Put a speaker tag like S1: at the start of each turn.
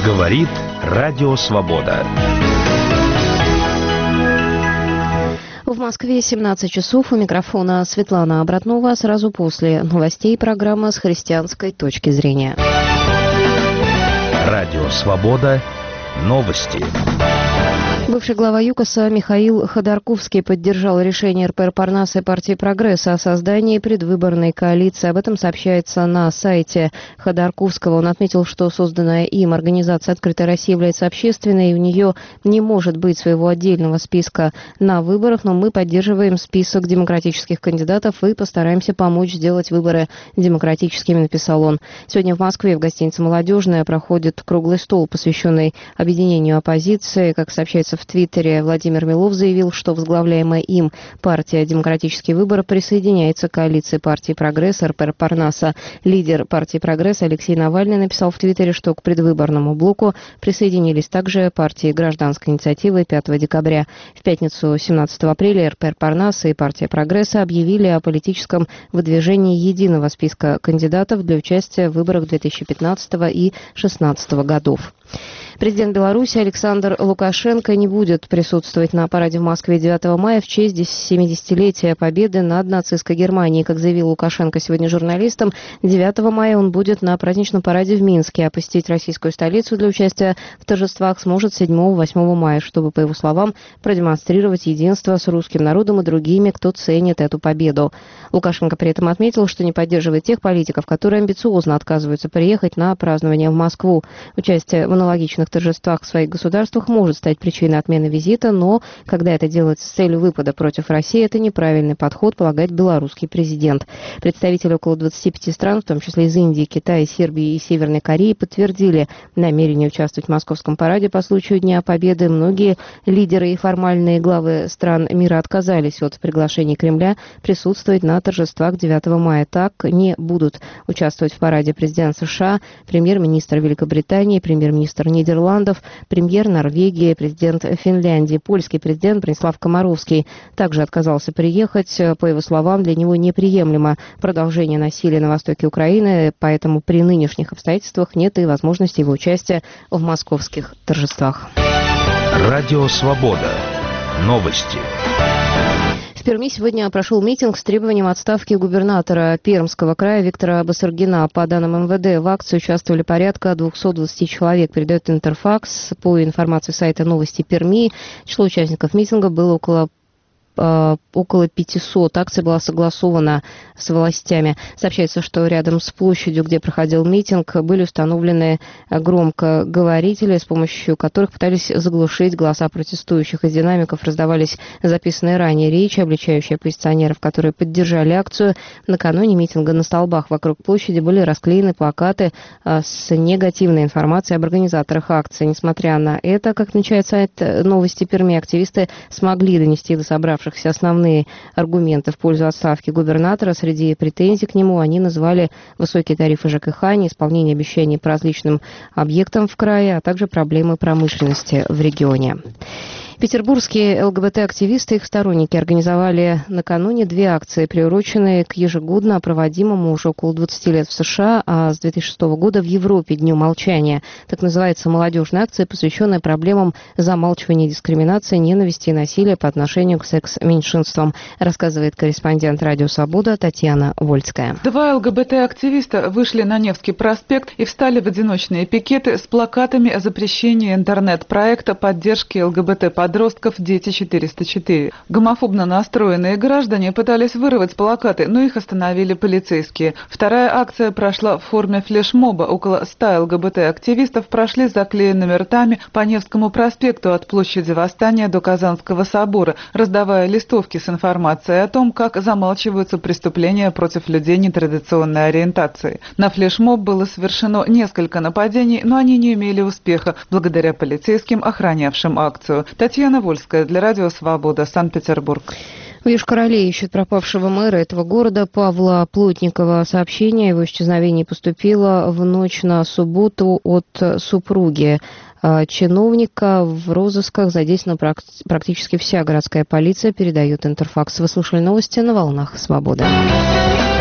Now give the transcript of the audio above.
S1: Говорит Радио Свобода.
S2: В Москве 17 часов. У микрофона Светлана Обратнова. Сразу после новостей программа с христианской точки зрения.
S1: Радио Свобода. Новости.
S2: Бывший глава ЮКОСа Михаил Ходорковский поддержал решение РПР Парнаса и партии «Прогресс» о создании предвыборной коалиции. Об этом сообщается на сайте Ходорковского. Он отметил, что созданная им организация «Открытая Россия» является общественной, и у нее не может быть своего отдельного списка на выборах, но мы поддерживаем список демократических кандидатов и постараемся помочь сделать выборы демократическими, написал он. Сегодня в Москве в гостинице «Молодежная» проходит круглый стол, посвященный объединению оппозиции. Как сообщается в Твиттере, Владимир Милов заявил, что возглавляемая им партия «Демократические выборы» присоединяется к коалиции партии «Прогресс» РПР Парнаса. Лидер партии «Прогресс» Алексей Навальный написал в Твиттере, что к предвыборному блоку присоединились также партии «Гражданская инициатива» 5 декабря. В пятницу 17 апреля РПР Парнаса и партия «Прогресса» объявили о политическом выдвижении единого списка кандидатов для участия в выборах 2015 и 2016 годов. Президент Беларуси Александр Лукашенко не будет присутствовать на параде в Москве 9 мая в честь 70-летия победы над нацистской Германией. Как заявил Лукашенко сегодня журналистам, 9 мая он будет на праздничном параде в Минске, а посетить российскую столицу для участия в торжествах сможет 7-8 мая, чтобы, по его словам, продемонстрировать единство с русским народом и другими, кто ценит эту победу. Лукашенко при этом отметил, что не поддерживает тех политиков, которые амбициозно отказываются приехать на празднование в Москву. Участие в аналогичных торжествах в своих государствах может стать причиной отмены визита, но когда это делается с целью выпада против России, это неправильный подход, полагает белорусский президент. Представители около 25 стран, в том числе из Индии, Китая, Сербии и Северной Кореи, подтвердили намерение участвовать в московском параде по случаю Дня Победы. Многие лидеры и формальные главы стран мира отказались от приглашений Кремля присутствовать на торжествах 9 мая. Так не будут участвовать в параде президент США, премьер-министр Великобритании, премьер-министр Нидерландов, премьер Норвегии, президент Финляндии, польский президент Бронислав Комаровский также отказался приехать. По его словам, для него неприемлемо продолжение насилия на востоке Украины, поэтому при нынешних обстоятельствах нет и возможности его участия в московских торжествах.
S1: Радио Свобода. Новости.
S2: В Перми сегодня прошел митинг с требованием отставки губернатора Пермского края Виктора Басаргина. По данным МВД, в акции участвовали порядка 220 человек, передает Интерфакс. По информации сайта «Новости Перми», число участников митинга было около 500. Акция была согласована с властями. Сообщается, что рядом с площадью, где проходил митинг, были установлены громкоговорители, с помощью которых пытались заглушить голоса протестующих. Из динамиков раздавались записанные ранее речи, обличающие оппозиционеров, которые поддержали акцию. Накануне митинга на столбах вокруг площади были расклеены плакаты с негативной информацией об организаторах акции. Несмотря на это, как отмечает сайт «Новости Перми», активисты смогли донести до собравшихся основные аргументы в пользу отставки губернатора. Среди претензий к нему они назвали высокие тарифы ЖКХ, неисполнение обещаний по различным объектам в крае, а также проблемы промышленности в регионе. Петербургские ЛГБТ-активисты и их сторонники организовали накануне 2 акции, приуроченные к ежегодно проводимому уже около 20 лет в США, а с 2006 года в Европе Дню молчания. Так называется молодежная акция, посвященная проблемам замалчивания дискриминации, ненависти и насилия по отношению к секс-меньшинствам, рассказывает корреспондент «Радио Свобода» Татьяна Вольская.
S3: 2 ЛГБТ-активиста вышли на Невский проспект и встали в одиночные пикеты с плакатами о запрещении интернет-проекта поддержки ЛГБТ-подростков «Дети 404». Гомофобно настроенные граждане пытались вырвать плакаты, но их остановили полицейские. Вторая акция прошла в форме флешмоба. Около 100 ЛГБТ-активистов прошли с заклеенными ртами по Невскому проспекту от площади Восстания до Казанского собора, раздавая листовки с информацией о том, как замалчиваются преступления против людей нетрадиционной ориентации. На флешмоб было совершено несколько нападений, но они не имели успеха благодаря полицейским, охранявшим акцию. Татьяна Вольская для Радио Свобода, Санкт-Петербург.
S2: В Йошкар-Оле ищут пропавшего мэра этого города Павла Плотникова. Сообщение о его исчезновении поступило в ночь на субботу от супруги чиновника. В розысках задействована практически вся городская полиция, передает Интерфакс. Вы слушали новости на волнах Свободы.